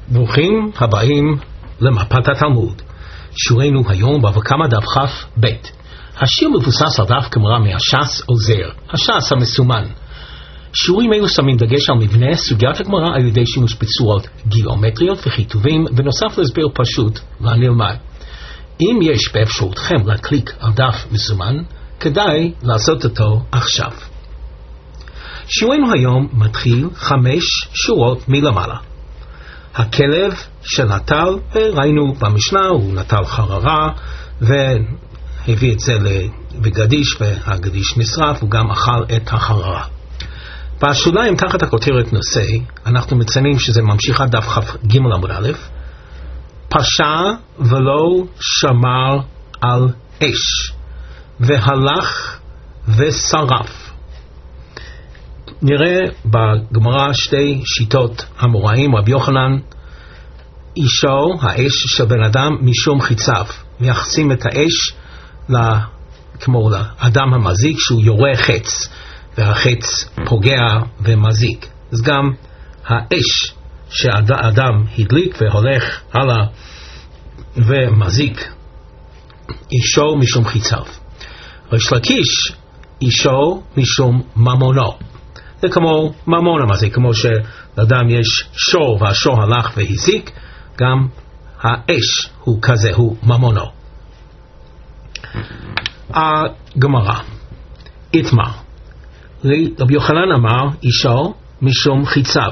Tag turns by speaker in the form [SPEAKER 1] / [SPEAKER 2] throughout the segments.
[SPEAKER 1] ברוכים הבאים למפת התלמוד. שיעורנו היום בבא קמא דף כ"ב. השיר מבוסס על דף גמרא מהש"ס עוזר, הש"ס המסומן. שיעורים אלו שמים דגש על מבנה סוגיית הגמרא על ידי שימוש בצורות גיאומטריות וכיתובים, בנוסף להסבר פשוט והנלמד. אם יש באפשרותכם להקליק על דף מסומן, כדאי לעשות אותו עכשיו. שיעורנו היום מתחיל 5 שורות מלמעלה. הכלב שנטל, וראינו במשנה, הוא נטל חררה והביא את זה לגדיש, והגדיש נשרף, הוא גם אכל את החררה. בשוליים תחת הכותרת נושא, אנחנו מציינים שזה ממשיך עד דף כ"ג עמוד א', פשע ולא שמר על אש, והלך ושרף. נראה בגמרא שתי שיטות המוראים. רבי יוחנן, אישו, האש של בן אדם, משום חיציו. מייחסים את האש כמו לאדם המזיק שהוא יורה חץ, והחץ פוגע ומזיק. אז גם האש שהאדם הדליק והולך הלאה ומזיק, אישו משום חיציו. ריש לקיש, אישו משום ממונו. זה כמו ממון המזיק, כמו שלאדם יש שור והשור הלך והזיק, גם האש הוא כזה, הוא ממונו. הגמרא, איתמר, רבי יוחנן אמר אישו משום חיציו.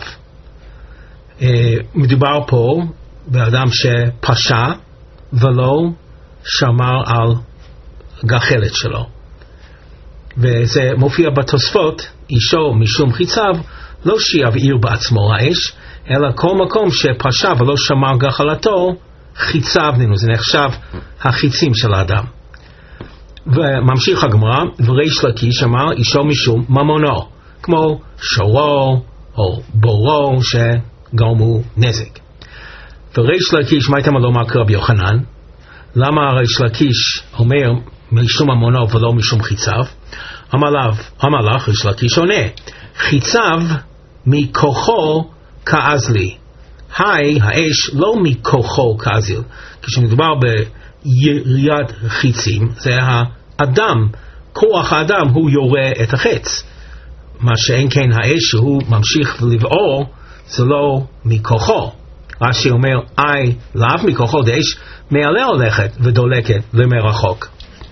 [SPEAKER 1] מדובר פה באדם שפשע ולא שמר על גחלת שלו, וזה מופיע בתוספות. אישו משום חיציו, לא שיבעיר בעצמו האש, אלא כל מקום שפשע ולא שמר גחלתו, חיציו נינו, זה נחשב החיצים של האדם. וממשיך הגמרא, וריש לקיש אמר אישו משום ממונו, כמו שורו או בורו שגרמו נזק. וריש לקיש, מה הייתם לומר כרבי יוחנן? למה ריש לקיש אומר משום ממונו ולא משום חיציו? אמר לך ריש לקיש עונה, חיציו מכוחו כאזלי. היי, האש לא מכוחו כאזיל. כשמדובר ביריית חיצים, זה האדם, כוח האדם הוא יורה את החץ. מה שאין כן האש שהוא ממשיך לבעור, זה לא מכוחו. רש"י אומר, לאו מכוחו, דאש מעלה הולכת ודולקת למרחוק.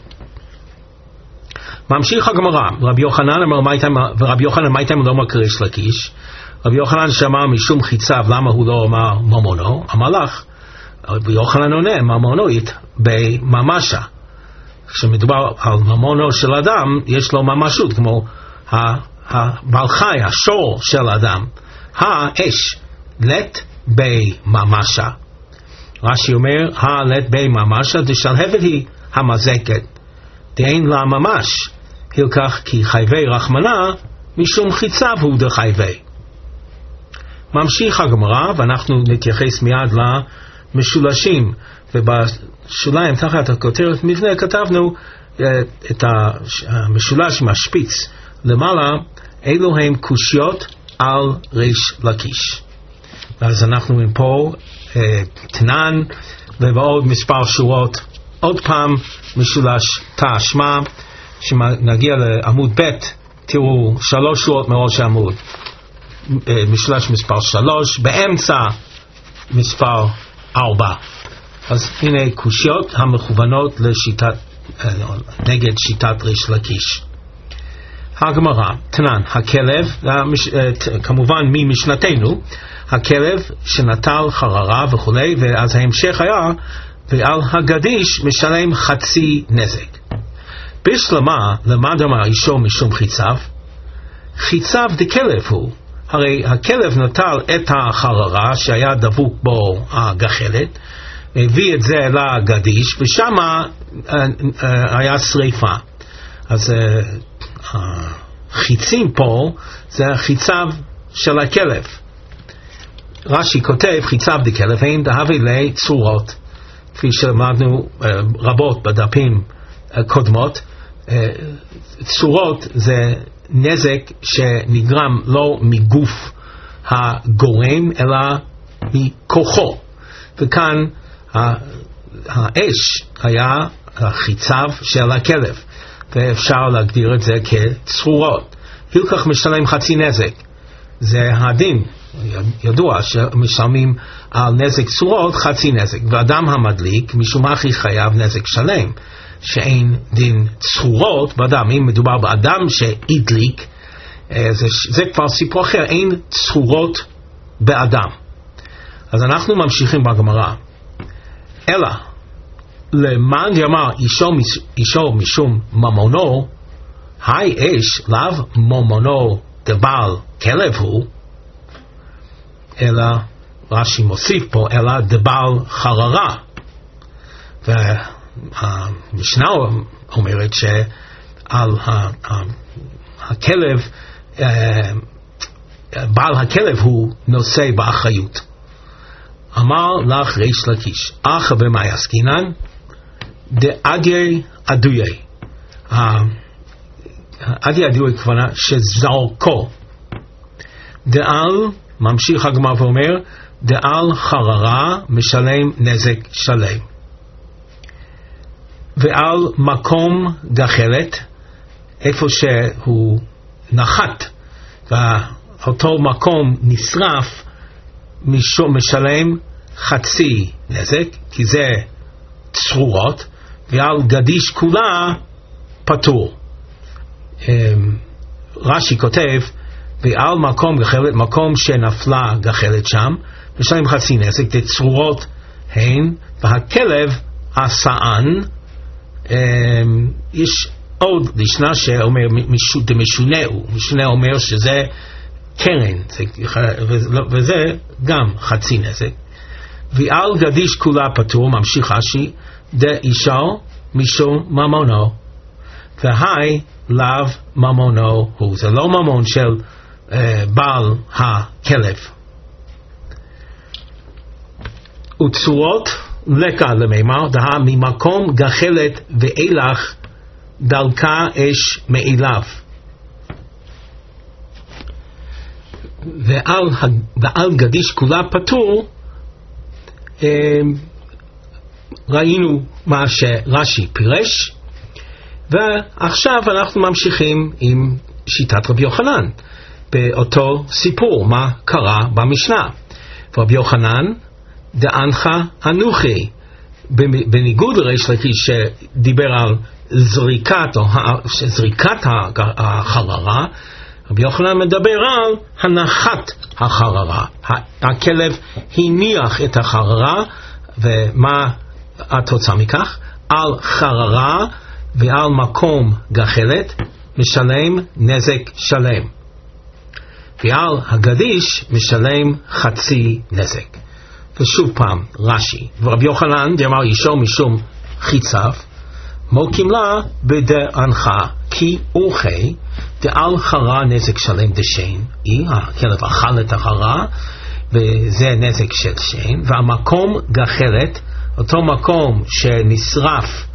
[SPEAKER 1] ממשיך הגמרא, רבי יוחנן מה הייתם לא אמר כריש לקיש? רבי יוחנן שאמר משום חיציו, למה הוא לא אמר ממונו? אמר לך, רבי יוחנן עונה, ממונוית בממשה. כשמדובר על ממונו של אדם, יש לו ממשות, כמו הבעל חי, השור של אדם. האש, לת בממשה. רש"י אומר, לת בממשה, דשלהבת היא המזקת. דאין לה ממש, הלקח כי חייבי רחמנה, משום חיציו הוא דחייבי. ממשיך הגמרא, ואנחנו נתייחס מיד למשולשים, ובשוליים תחת הכותרת מבנה כתבנו את המשולש עם השפיץ למעלה, אלו הם קושיות על ריש לקיש. אז אנחנו עם פה תנן ובעוד מספר שורות. עוד פעם משולש תשמע, שנגיע לעמוד ב', תראו 3 שורות מראש העמוד, משולש מספר 3, באמצע מספר 4. אז הנה קושיות המכוונות נגד שיטת ריש לקיש. הגמרא, תנן, הכלב, כמובן ממשנתנו, הכלב שנטל חררה וכו', ואז ההמשך היה, ועל הגדיש משלם חצי נזק. בשלמה למד אמר אישו משום חיציו, חיציו דכלב הוא. הרי הכלב נטל את החררה שהיה דבוק בו הגחלת, הביא את זה לגדיש, ושם היה שריפה. אז החיצים פה זה החיציו של הכלב. רש"י כותב חיציו דכלב הם דהבי לצורות, כפי שלמדנו רבות בדפים קודמות. צורות זה נזק שנגרם לא מגוף הגורם אלא מכוחו. וכאן האש היה החיציו של הכלב, ואפשר להגדיר את זה כצרורות. הילקח משלם חצי נזק. זה הדין, ידוע שמשלמים על נזק צרורות חצי נזק, ואדם המדליק משום הכי חייב נזק שלם, שאין דין צרורות באדם. אם מדובר באדם שהדליק, זה כבר סיפור אחר, אין צרורות באדם. אז אנחנו ממשיכים בגמרא. אלא למען יאמר אישו משום ממונו, היי אש לאו ממונו דבעל כלב הוא, אלא רש"י מוסיף פה, אלא דבעל חררה. והמשנה אומרת שעל הכלב, בעל הכלב הוא נושא באחריות. אמר לך ריש לקיש, אך במאי עסקינן דאדיה אדויה. אדיה אדויה כוונה שזרקו. דעל, ממשיך הגמרא ואומר, דעל חררה משלם נזק שלם. ועל מקום גחלת, איפה שהוא נחת ואותו מקום נשרף, משלם חצי נזק, כי זה צרורות, ועל גדיש כולה פטור. רש"י כותב, ועל מקום גחלת, מקום שנפלה גחלת שם, משלם חצי נזק, צרורות הן, והכלב עשאן. יש עוד לשנה שאומר דמשונהו, משונה אומר שזה קרן, וזה גם חצי נזק. ועל גדיש כולה פטור, ממשיך רש"י, דאישו משום ממונו, והי לאו ממונו הוא. זה לא ממון של בעל הכלב. וצורות לקה למימר, דהה ממקום גחלת ואילך דלקה אש מאליו. ועל גדיש כולה פטור, ראינו מה שרש"י פירש, ועכשיו אנחנו ממשיכים עם שיטת רבי יוחנן באותו סיפור מה קרה במשנה. רבי יוחנן דאנך אנוכי, בניגוד לריש לקיש שדיבר על זריקת החררה, רבי יוחנן מדבר על הנחת החררה. הכלב הניח את החררה, ומה התוצאה מכך? על חררה ועל מקום גחלת משלם נזק שלם, ועל הגדיש משלם חצי נזק. ושוב פעם רש"י, ורבי יוחנן דאמר אישו משום חיציו, מוקים לה בדענך, כי אוכי דעל חרה נזק שלם דשן, הכלב אכל את החרה וזה נזק של שן. והמקום גחלת, אותו מקום שנשרף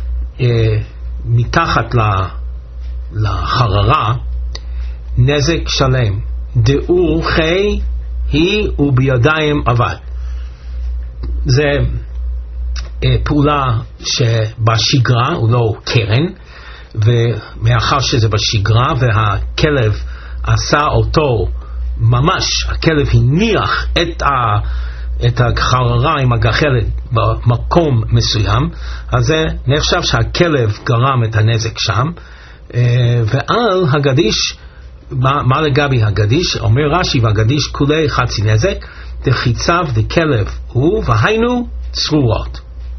[SPEAKER 1] מתחת לחררה, נזק שלם. דאוכי היא ובידיים עבד. זה פעולה שבשגרה, הוא לא קרן, ומאחר שזה בשגרה והכלב עשה אותו ממש, הכלב הניח את החררה עם הגחלת במקום מסוים, אז זה נחשב שהכלב גרם את הנזק שם. ועל הגדיש, מה לגבי הגדיש? אומר רש"י, והגדיש כולי חצי נזק, דחיציו דכלב הוא, והיינו צרורות.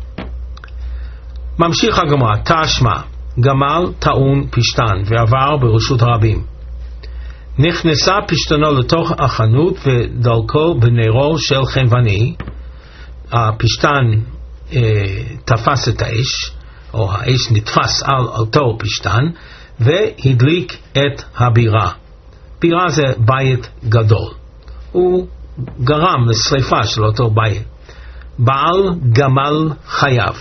[SPEAKER 1] ממשיך הגמרא, תשמע, גמל טעון פשטן ועבר ברשות הרבים. נכנסה פשטנו לתוך החנות ודלקו בנרו של חנווני. הפשטן תפס את האש, או האש נתפס על אותו פשטן, והדליק את הבירה. בירה זה בית גדול. הוא גרם לשריפה של אותו בית. בעל גמל חייב.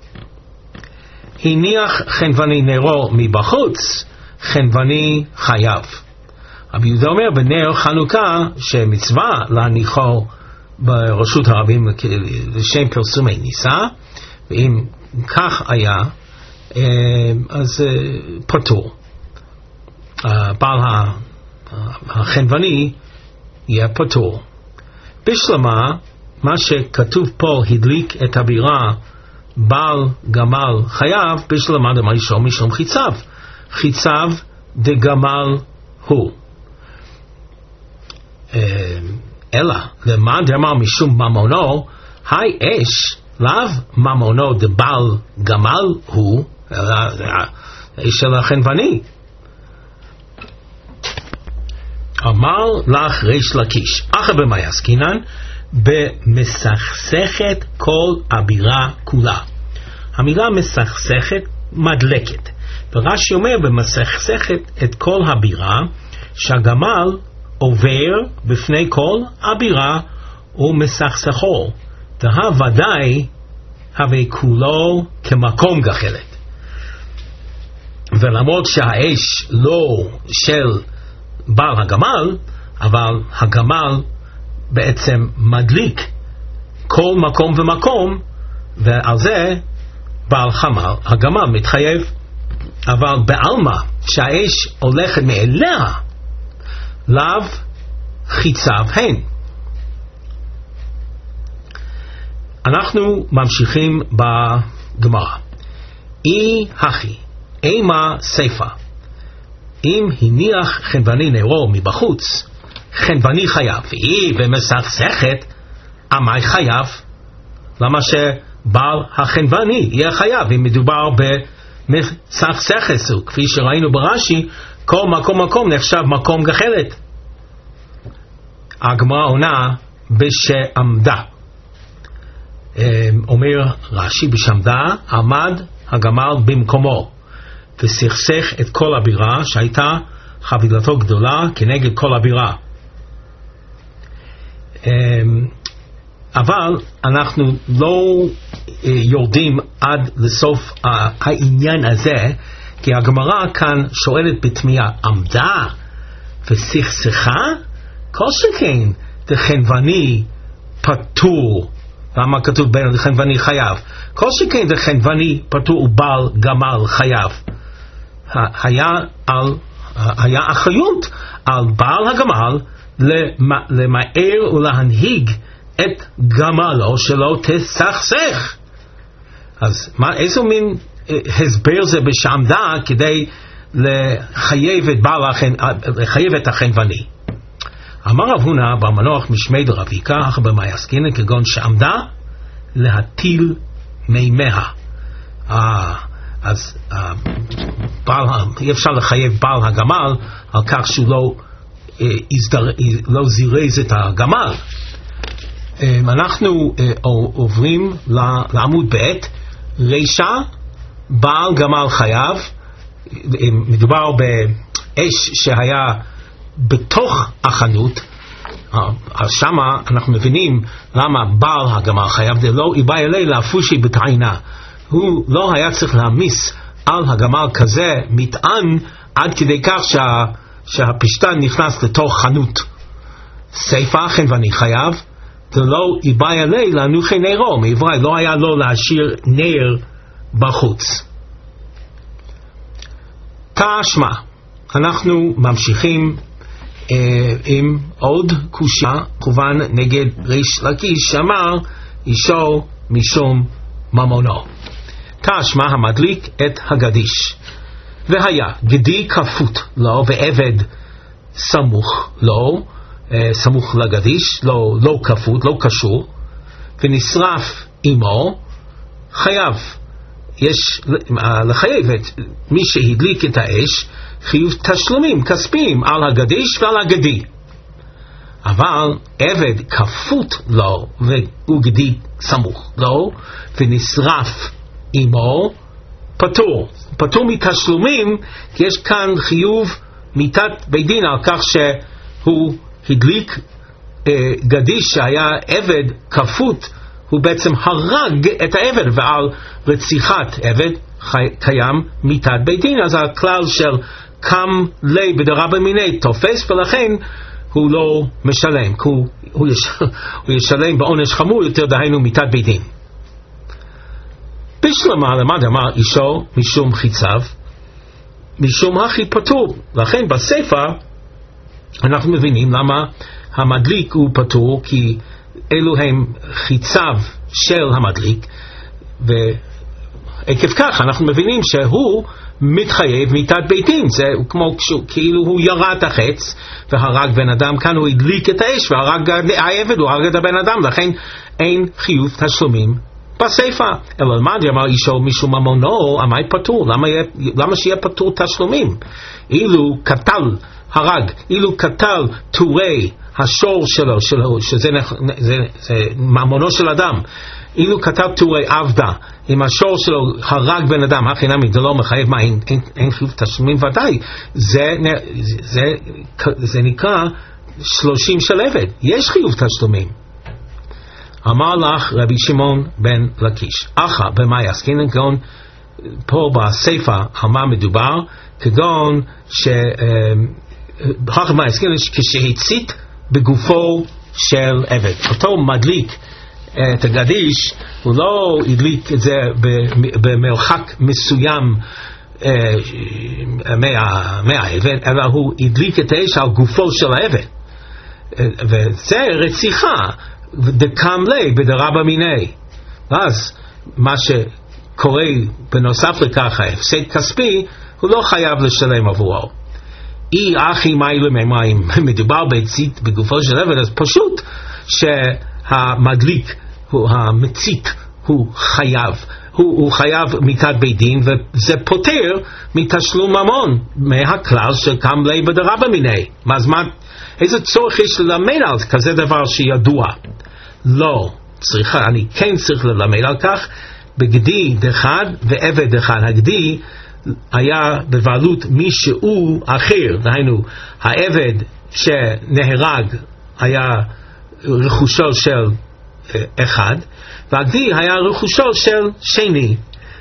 [SPEAKER 1] הניח חנווני נרו מבחוץ, חנווני חייב. רבי יהודה אומר בנר חנוכה שמצווה להניחו ברשות הרבים לשם פרסומי ניסה, ואם כך היה, אז פטור. בעל החנווני יהיה פטור. בשלמה, מה שכתוב פה, הדליק את הבירה בעל גמל חייב, בשלמה דמי שום משום חיצב. חיצב דגמל הוא. אלא, למה דאמר משום ממונו, היי אש, לאו ממונו דבעל גמל הוא, אש של החנווני. אמר לך ריש לקיש, אחר במה עסקינן? במסכסכת כל הבירה כולה. המילה מסכסכת מדלקת, ורש"י אומר במסכסכת את כל הבירה, שהגמל עובר בפני כל הבירה ומסכסכו, דהה ודאי הווי כולו כמקום גחלת. ולמרות שהאש לא של בעל הגמל, אבל הגמל בעצם מדליק כל מקום ומקום, ועל זה בעל הגמל מתחייב. אבל בעלמא שהאש הולכת מאליה, לאו חיצב הן. אנחנו ממשיכים בגמרא. אי הכי אימה סיפה, אם הניח חנווני נרו מבחוץ, חנווני חייב. והיא במסכסכת, עמי חייב. למה שבעל החנווני יהיה חייב אם מדובר במסכסכת? כפי שראינו ברש"י, כל מקום נחשב מקום גחלת. הגמרא עונה בשעמדה. אומר רש"י, בשעמדה עמד הגמל במקומו וסכסך את כל הבירה, שהייתה חבילתו גדולה כנגד כל הבירה. אבל אנחנו לא יורדים עד לסוף העניין הזה, כי הגמרא כאן שואלת בתמיהה, עמדה וסכסכה? כל שכן דחנווני פטור. למה כתוב בין דחנווני חייב? כל שכן דחנווני פטור ובעל גמל חייב. היה אחריות על בעל הגמל למהר ולהנהיג את גמלו שלא תסכסך. אז איזה מין הסבר זה בשעמדה כדי לחייב את החנווני? אמר רב הונא בר מנוח משמי דרביקה, אחר במאי עסקינן, כגון שעמדה להטיל מימיה. אז אי אפשר לחייב בעל הגמל על כך שהוא לא זירז את הגמל. אנחנו עוברים לעמוד ב' רישה, בעל גמל חייב. מדובר באש שהיה בתוך החנות, שמה אנחנו מבינים למה בעל הגמל חייב, זה לא איבא אלי להפושי בתעינה. הוא לא היה צריך להמיס על הגמל כזה מטען עד כדי כך שהפשטן נכנס לתוך חנות. סיפה חנווני חייב, זה לא איבא אלי להנוחי נרו, מעברי לא היה לו להשאיר נר בחוץ. תשמע, אנחנו ממשיכים עם עוד קושיה כוון נגד ריש לקיש, שאמר אישו משום ממונו. תשמע המדליק את הגדיש, והיה גדי כפות לו ועבד סמוך לו, סמוך לגדיש, לא כפות, לא קשור, ונשרף עמו, חייב. יש לחייב את מי שהדליק את האש חיוב תשלומים כספיים על הגדיש ועל הגדי. אבל עבד כפות לו והוא גדי סמוך לו ונשרף עמו, פטור מתשלומים, כי יש כאן חיוב מיתת בית דין על כך שהוא הדליק גדיש שהיה עבד כפות, הוא בעצם הרג את העבד, ועל רציחת עבד קיים מיתת בית דין. אז הכלל של קם לי בדרבא מיני תופס, ולכן הוא לא משלם, כי הוא ישלם בעונש חמור יותר, דהיינו מיתת בית דין. בשלמה למד אמר אישו משום חיציו, משום הכי פטור. לכן בספר אנחנו מבינים למה המדליק הוא פטור, כי אלו הם חיציו של המדליק, ועקב כך אנחנו מבינים שהוא מתחייב מיתת בית דין. זה כמו כאילו הוא ירה את החץ והרג בן אדם, כאן הוא הדליק את האש והרג העבד, הוא הרג את הבן אדם, לכן אין חיוב תשלומים בספר. אלא למד אמר אישו משום ממונו, עמי פטור. למה שיהיה פטור תשלומים? אילו קטל הרג, אילו קטל תורי השור שלו, שזה ממונו של אדם, אילו כתב תורי עבדה, אם השור שלו הרג בן אדם, הכי נמי, זה לא מחייב, מה, אין חיוב תשלומים? ודאי, זה נקרא 30 של עבד, יש חיוב תשלומים. אמר לך רבי שמעון בן לקיש, אחא במה יעסקינן, כגון פה בספר על מה מדובר, כגון כשהצית בגופו של עבד. אותו מדליק את הגדיש, הוא לא הדליק את זה במרחק מסוים מהעבד, אלא הוא הדליק את האש על גופו של העבד, וזה רציחה דקם לי בדרבא מיני. אז מה שקורה בנוסף לכך, ההפסד כספי, הוא לא חייב לשלם עבורו. אי אחי מים, מדובר בהצית בגופו של עבד, אז פשוט שהמדליק, המצית, הוא חייב מיתת בית דין, וזה פותר מתשלום ממון, מהכלל שקם לי בדרבא מיני. אז מה, איזה צורך יש ללמד על כזה דבר שידוע? לא, אני כן צריך ללמד על כך. בגדי דחד ועבד דחד. הגדי היה בבעלות מישהו אחר, דהיינו העבד שנהרג היה רכושו של אחד, והגדי היה רכושו של שני,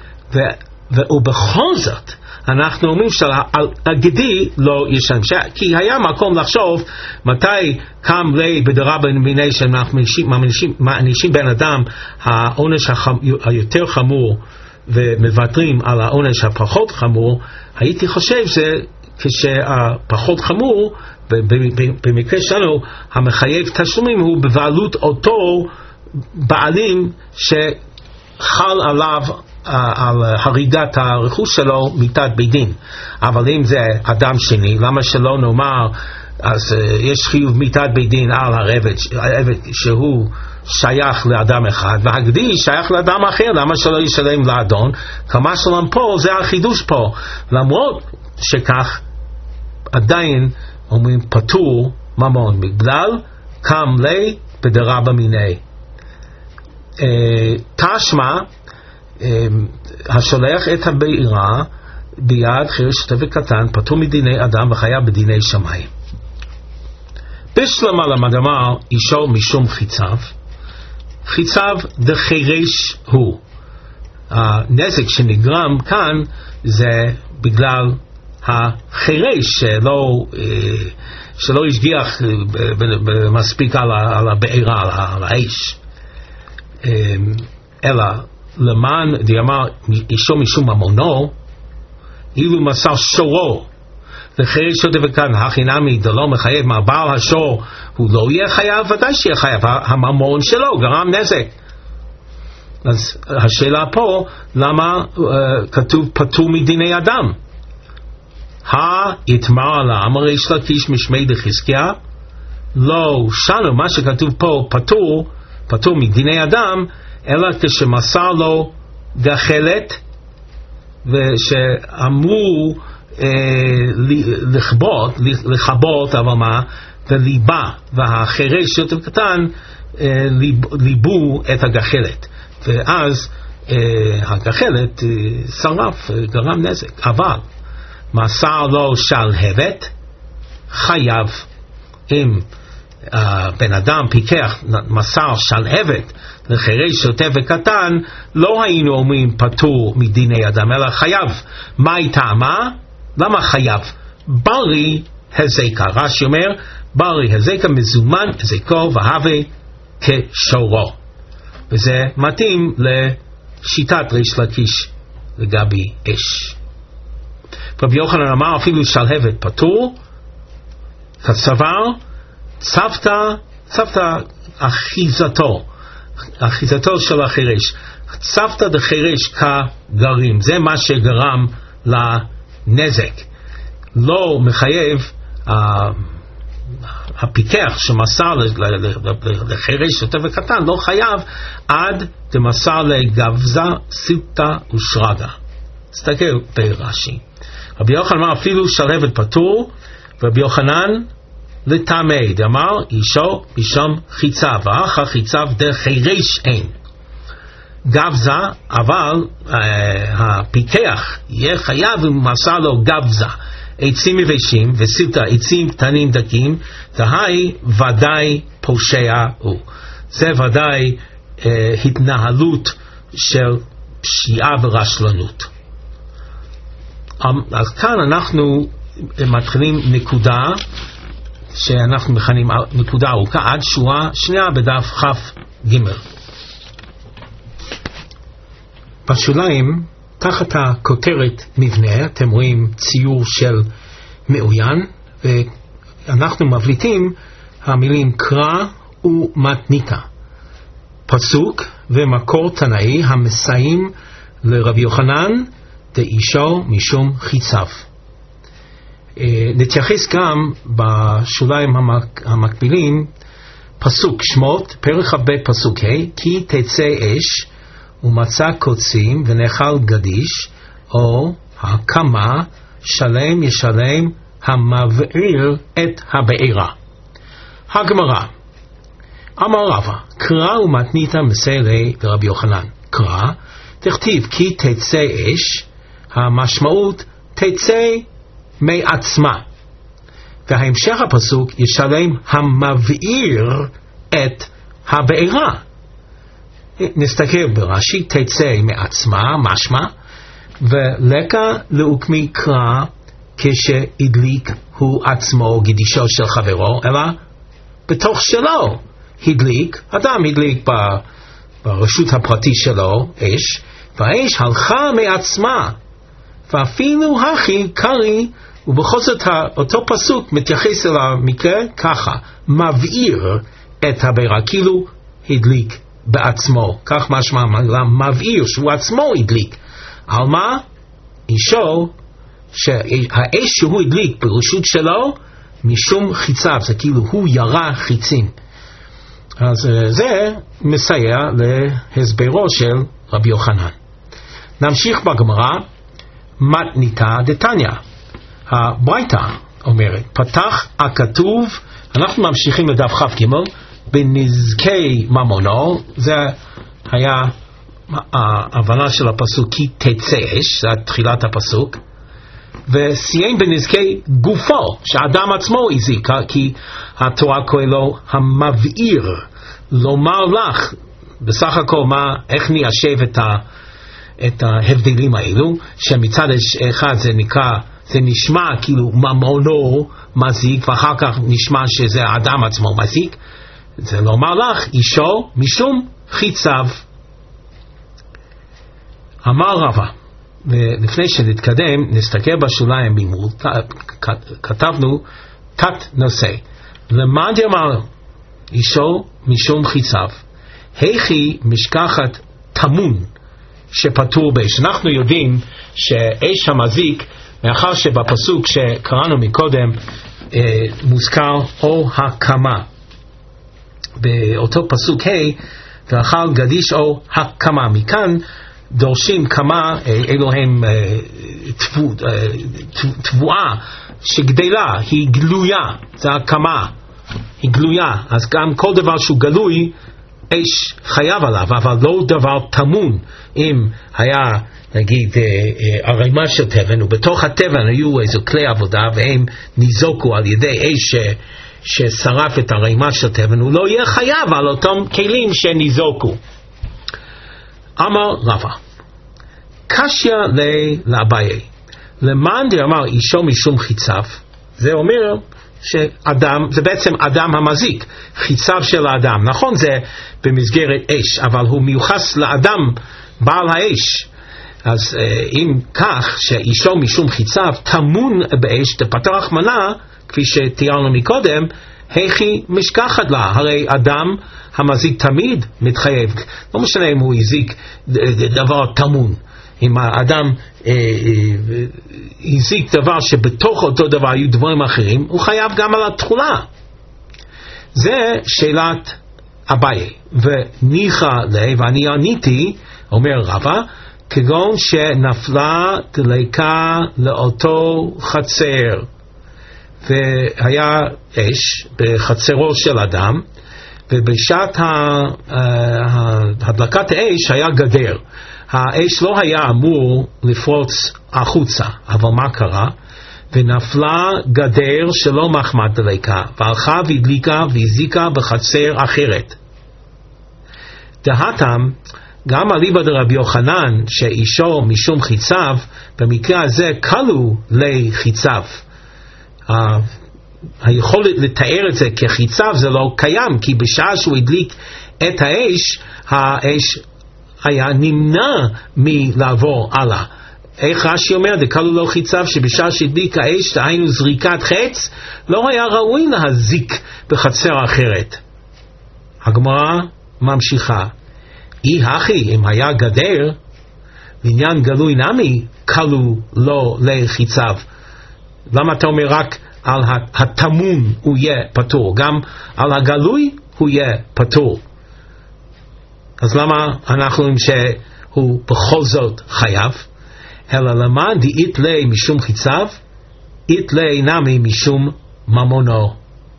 [SPEAKER 1] ובכל זאת אנחנו אומרים שהגדי לא ישלם, כי היה מקום לחשוב מתי קם לי בדרבא מיני שאנחנו מענישים בן אדם העונש היותר חמור ומוותרים על העונש הפחות חמור. הייתי חושב זה כשהפחות חמור במקרה שלנו המחייב תשלומים הוא בבעלות אותו בעלים שחל עליו על הריגת הרכוש שלו מיתת בית דין. אבל אם זה אדם שני, למה שלא נאמר אז יש חיוב מיתת בית דין על העבד שהוא שייך לאדם אחד, והגדי שייך לאדם אחר, למה שלא ישלם לאדון? כמה שלם פה, זה החידוש פה. למרות שכך עדיין אומרים פטור ממון, בגלל קם לי בדרבא מיני. תשמע השולח את הבעירה ביד חירש שוטה וקטן פטור מדיני אדם וחייב בדיני שמיים. בשלמה למד אמר אישו משום חיציו, חיציו דחירש הוא. הנזק שנגרם כאן זה בגלל החירש שלא השגיח מספיק על הבעירה, על האש, אלא למען דיאמר אישו משום ממונו, אילו מסר שורו וחירש שוטה וכאן הכינמי דלא מחייב, מה בעל השור הוא לא יהיה חייב? ודאי שיהיה חייב, הממון שלו גרם נזק. אז השאלה פה, למה כתוב פטור מדיני אדם? יתמר עליהם ריש לקיש משמי דחזקיה, לא שנו מה שכתוב פה פטור מדיני אדם, אלא כשמסר לו גחלת ושאמרו לכבות, אבל מה? וליבה, והחירש שוטה וקטן ליבו את הגחלת, ואז הגחלת שרף, גרם נזק. אבל מסר לו שלהבת, חייב. אם בן אדם פיקח מסר שלהבת לחירש שוטה וקטן, לא היינו אומרים פטור מדיני אדם, אלא חייב. מה היא טעמה? למה חייב? ברי הזיקה. רש"י אומר ברי הזקה מזומן הזקו והווה כשורו. וזה מתאים לשיטת ריש לקיש לגבי אש. רבי יוחנן אמר אפילו שלהבת פטור, כסבר צוותא אחיזתו של החירש, צוותא דחירש כגרים, זה מה שגרם לנזק. לא מחייב הפיתח שמסר לחירש יותר וקטן, לא חייב עד דמסר לגבזה סילתא ושרגא. תסתכל ברש"י. רבי יוחנן אמר אפילו שלהבת פטור, ורבי יוחנן לטעמי דאמר אישו משום חיצה, ואחר חיצה דחירש אין. גבזה, אבל הפיתח יהיה חייב ומסר לו גבזה, עצים יבשים וסילתא עצים קטנים דקים, דהי ודאי פושע הוא. זה ודאי התנהלות של פשיעה ורשלנות. אז כאן אנחנו מתחילים נקודה שאנחנו מכנים נקודה ארוכה עד שורה שנייה בדף כ"ג. בשוליים תחת הכותרת מבנה אתם רואים ציור של מאוין, ואנחנו מבליטים המילים קרא ומתניתא, פסוק ומקור תנאי המסייעים לרבי יוחנן דאישו משום חיציו. נתייחס גם בשוליים המקבילים פסוק שמות פרק כ"ב פסוק ה' כי תצא אש ומצא קוצים ונאכל גדיש, או הקמה שלם ישלם המבעיר את הבעירה. הגמרא אמר רבא קרא ומתניתא מסייעי לרבי יוחנן. קרא תכתיב כי תצא אש, המשמעות תצא מעצמה, וההמשך הפסוק ישלם המבעיר את הבעירה. נסתכל ברש"י תצא מעצמה משמע, ולקה לאוקמי קרא כשהדליק הוא עצמו גדישו של חברו, אלא בתוך שלו הדליק, אדם הדליק ברשות הפרטי שלו אש, והאש הלכה מעצמה, ואפילו הכי קרי, ובכל זאת אותו פסוק מתייחס אל המקרה ככה, מבעיר את הבעירה, כאילו הדליק בעצמו, כך משמע מבעיר שהוא עצמו הדליק. על מה? אישו, שהאש שהוא הדליק ברשות שלו משום חיציו, זה כאילו הוא ירה חיצים. אז זה מסייע להסברו של רבי יוחנן. נמשיך בגמרא. מתניתא דתניא, הברייתא אומרת פתח הכתוב, אנחנו ממשיכים לדף כ"ג, בנזקי ממונו, זה היה ההבנה של הפסוק כי תצא אש, זה תחילת הפסוק, וסיים בנזקי גופו, שהאדם עצמו הזיקה, כי התורה קורא לו המבעיר, לומר לך בסך הכל איך ניישב את ההבדלים האלו, שמצד אחד זה נשמע כאילו ממונו מזיק, ואחר כך נשמע שזה האדם עצמו מזיק. זה לומר לך אישו משום חיציו. אמר רבא, ולפני שנתקדם נסתכל בשוליים ממול, כתבנו תת נושא, למד אמר אישו משום חיציו, היכי משכחת תמון שפטור באש. אנחנו יודעים שאש המזיק, מאחר שבפסוק שקראנו מקודם מוזכר או הקמה, באותו פסוק ואכל גדיש או הקמה, מכאן דורשים כמה, אלוהים תבואה שגדלה, היא גלויה, זה הקמה, היא גלויה. אז גם כל דבר שהוא גלוי אש חייב עליו, אבל לא דבר תמון. אם היה נגיד ערימה של תבן, ובתוך התבן היו איזה כלי עבודה והם ניזוקו על ידי אש ששרף את הרימה של תבן, הוא לא יהיה חייב על אותם כלים שניזוקו. אמר רבא קשיא לאביי למאן דאמר אישו משום חיציו, זה אומר שאדם, זה בעצם אדם המזיק, חיציו של האדם. נכון, זה במסגרת אש, אבל הוא מיוחס לאדם בעל האש. אז אם כך שאישו משום חיציו טמון באש תפטר רחמנא, כפי שתיארנו מקודם, היכי משכחת לה, הרי אדם המזיק תמיד מתחייב, לא משנה אם הוא הזיק דבר טמון. אם האדם הזיק דבר שבתוך אותו דבר היו דברים אחרים, הוא חייב גם על התחולה. זה שאלת אביי. וניחא לי, ואני עניתי, אומר רבא, כגון שנפלה דלקה לאותו חצר, והיה אש בחצרו של אדם, ובשעת הדלקת האש היה גדר. האש לא היה אמור לפרוץ החוצה, אבל מה קרה? ונפלה גדר שלא מחמת דלקה, והלכה והדליקה והזיקה בחצר אחרת. דהתם, גם אליבא דרבי יוחנן שאישו משום חיציו, במקרה הזה קלו לחיציו. היכולת לתאר את זה כחיציו זה לא קיים, כי בשעה שהוא הדליק את האש היה נמנע מלעבור הלאה. איך רש"י אומר? דקלו לו חיציו, שבשעה שהדליק האש, דהיינו זריקת חץ, לא היה ראוי להזיק בחצר אחרת. הגמרא ממשיכה, אי הכי, אם היה גדר, בעניין גלוי נמי, קלו לו לחיציו. למה אתה אומר רק על התמון הוא יהיה פטור? גם על הגלוי הוא יהיה פטור. אז למה אנחנו אומרים שהוא בכל זאת חייב? אלא למה דאית לי משום חיציו, אית לי נמי משום ממונו.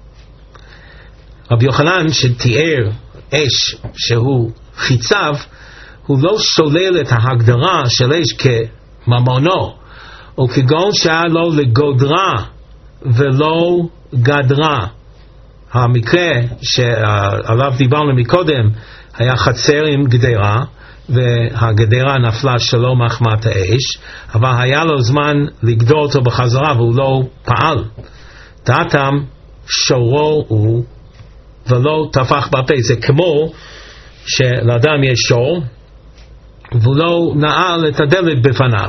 [SPEAKER 1] רבי יוחנן שתיאר אש שהוא חיציו, הוא לא שולל את ההגדרה של אש כממונו, או כגון שהיה לו לגודרה ולא גדרה. המקרה שעליו דיברנו מקודם, היה חצר עם גדרה, והגדרה נפלה שלא מחמת האש, אבל היה לו זמן לגדור אותו בחזרה והוא לא פעל. דעתם שורו הוא ולא טפח בפה. זה כמו שלאדם יש שור והוא לא נעל את הדלת בפניו.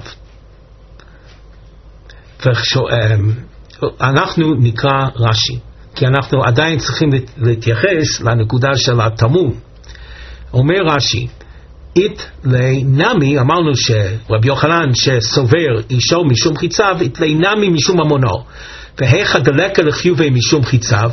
[SPEAKER 1] אנחנו נקרא רש"י, כי אנחנו עדיין צריכים להתייחס לנקודה של התמון. אומר רש"י, אית לי נמי, אמרנו שרבי יוחנן שסובר אישו משום חיציו, אית לי נמי משום ממונו, והיכא דלקה לחיובי משום חיציו,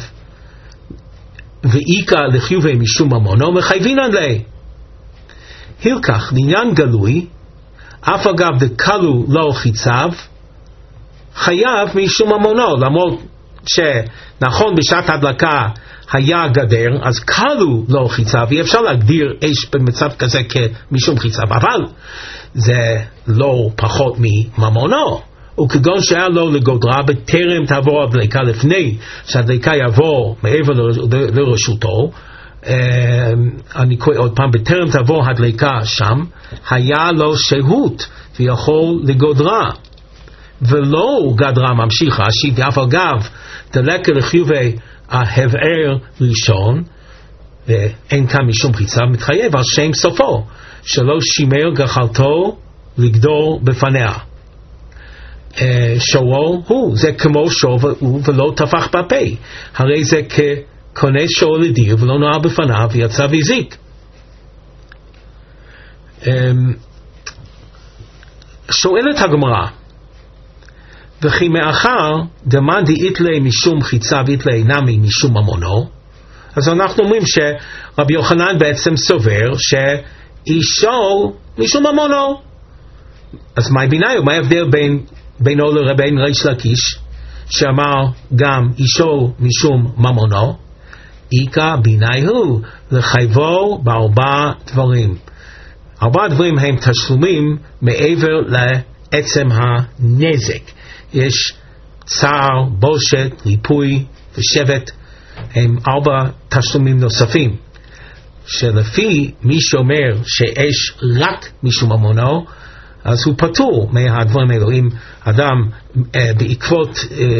[SPEAKER 1] ואיכא לחיובי משום ממונו, מחייבינן לי. הילקח, לעניין גלוי, אף אגב דקלו לא חיציו, חייב משום ממונו, למרות שנכון בשעת הדלקה היה גדר, אז קלו לא חיציו, אי אפשר להגדיר אש במצב כזה כמשום חיציו, אבל זה לא פחות מממונו. וכגון שהיה לו לגודרה בטרם תעבור הדלקה, לפני שהדלקה יעבור מעבר לרשותו, אני קורא עוד פעם, בטרם תעבור הדלקה שם, היה לו שהות ויכול לגודרה, ולא גדרה. ממשיך רש"י, ואף אגב דלקה לחיובי ההבער ראשון, ואין כאן משום חיציו, מתחייב על שם סופו, שלא שימר גחלתו לגדור בפניה. שורו הוא, זה כמו שור הוא ולא טפח בפה, הרי זה ככונס שור לדיר ולא נוער בפניו ויצא והזיק. שואלת הגמרא, וכי מאחר דמאן דאית לי משום חיציו אית לי נמי משום ממונו, אז אנחנו אומרים שרבי יוחנן בעצם סובר שאישו משום ממונו. אז מה ביניו? מה ההבדל בינו לבין ריש לקיש שאמר גם אישו משום ממונו? איכא ביניהו לחייבו בארבע דברים. ארבע דברים הם תשלומים מעבר לעצם הנזק. יש צער, בושת, ריפוי ושבט, הם ארבע תשלומים נוספים, שלפי מי שאומר שאש רק משום ממונו, אז הוא פטור מהדברים האלו. אם אדם בעקבות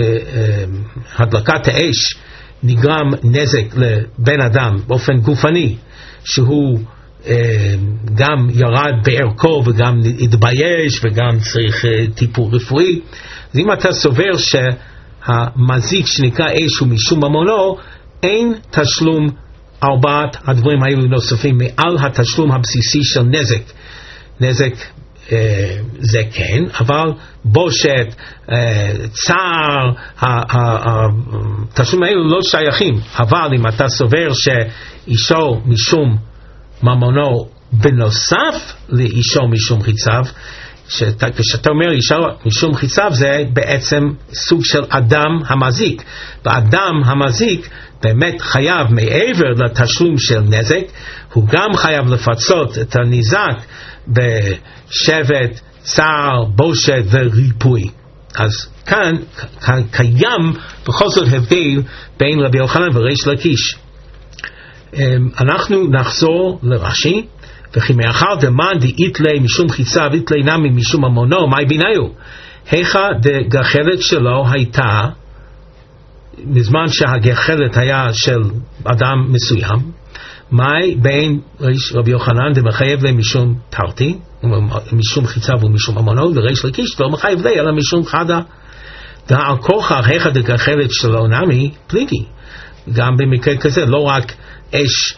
[SPEAKER 1] הדלקת האש נגרם נזק לבן אדם באופן גופני, שהוא גם ירד בערכו וגם התבייש וגם צריך טיפול רפואי, אז אם אתה סובר שהמזיק שנקרא אש הוא משום ממונו, אין תשלום ארבעת הדברים האלו נוספים מעל התשלום הבסיסי של נזק זה כן, אבל בושת, צער, התשלום האלו לא שייכים. אבל אם אתה סובר שאישו משום ממונו בנוסף לאישו משום חיציו, כשאתה אומר אישו משום חיציו זה בעצם סוג של אדם המזיק, ואדם המזיק באמת חייב מעבר לתשלום של נזק, הוא גם חייב לפצות את הניזק בשבט, צער, בושת וריפוי. אז כאן קיים בכל זאת הבדל בין רבי יוחנן וריש לקיש. אנחנו נחזור לרש"י, וכי מאחר דמאן דאיתלי משום חיציו איתלי נמי משום ממונו, מאי ביניו? היכא דגחלת שלו הייתה בזמן שהגחלת היה של אדם מסוים, מאי בין רבי יוחנן דמחייב לי משום תרתי, משום חיציו ומשום ממונו, וריש לקיש לא מחייב לי אלא משום חדה. דעל כוכך היכא דגחלת שלו נמי פליגי. גם במקרה כזה לא רק אש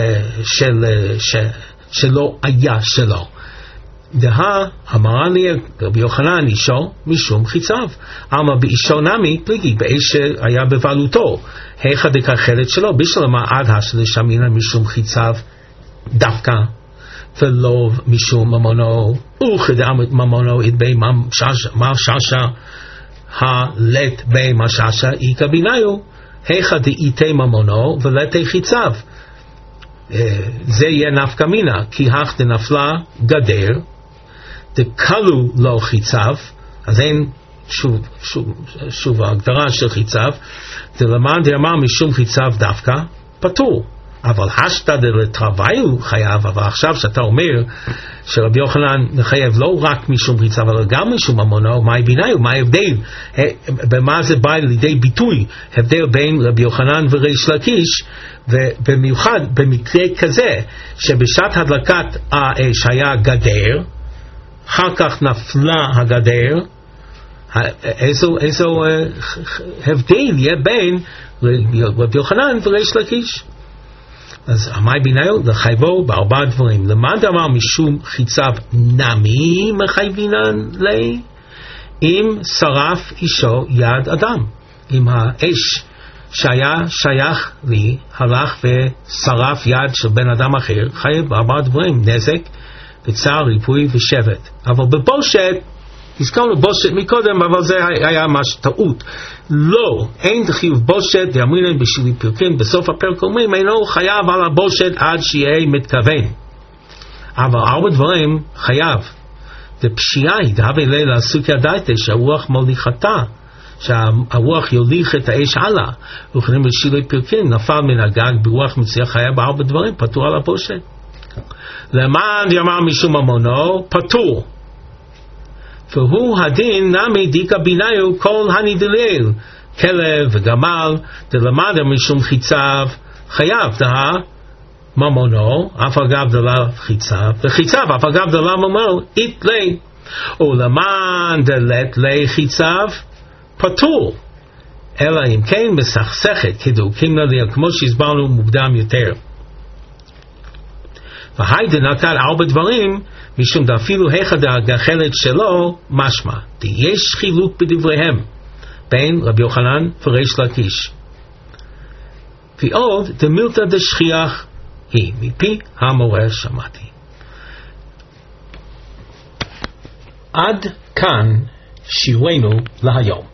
[SPEAKER 1] שלא היה שלו. אמרה לי רבי יוחנן אישו משום חיציו, אמר באישו נמי פליגי, באש שהיה בבעלותו, היכא דגחלת שלו בשלמה עד השמינא משום חיציו דווקא, ולא משום ממונו, וכדאמרת ממונו ידבי מששה הלט בי מששה איכא ביניו, היכא דאיתי ממונו ולתי חיציו. זה יהיה נפקא מינה, כי הך דנפלה גדר דקלו לו חיציו, אז אין שוב ההגדרה של חיציו, דלמאן דאמר משום חיציו דווקא פטור. אבל השתא דלתרוויו חייב. אבל עכשיו שאתה אומר שרבי יוחנן מחייב לא רק משום חיציו אבל גם משום ממונו, מה ביניו? מה ההבדל? במה זה בא לידי ביטוי? הבדל בין רבי יוחנן וריש לקיש, ובמיוחד במקרה כזה שבשעת הדלקת האש היה גדר, אחר כך נפלה הגדר, איזו הבדל יהיה בין רבי יוחנן וריש לקיש? אז המאי ביניו לחייבו בארבעה דברים. למד אמר משום חיציו נמי מחייבינן לי, אם שרף אישו יד אדם, אם האש שהיה שייך לי הלך ושרף יד של בן אדם אחר, חייב בארבעה דברים: נזק וצער, ריפוי ושבט. אבל בבושת, הזכרנו בושת מקודם, אבל זה היה ממש טעות. לא, אין חיוב בושת, ואמרינן בשבילי פרקים, בסוף הפרק אומרים, אינו חייב על הבושת עד שיהיה מתכוון. אבל ארבע דברים חייב. זה פשיעה, דהווה לילה סוכיה דייטה, שהרוח מוליכתה, שהרוח יוליך את האש הלאה. וכנים בשבילי פרקים, נפל מן הגג ברוח מצליח חייב בארבע דברים, פטור על הבושת. למען יאמר משום ממונו, פטור. והוא הדין נמי דיקא ביניו כל הנדליל, כלב וגמל, דלמד משום חיציו חייב, דה ממונו, אף אגב דלה חיציו, וחיציו אף אגב דלה ממונו, אית לי, ולמען דלת לי חיציו, פטור. אלא אם כן מסכסכת כדוקים לליל, כמו שהסברנו מוקדם יותר. והיידה נתן ארבע דברים, משום דאפילו היכא דגחלת שלו משמע, יש חילוק בדבריהם בין רבי יוחנן וריש לקיש. ועוד דמילתא דשכיח היא, מפי המורה שמעתי. עד כאן שיעורנו להיום.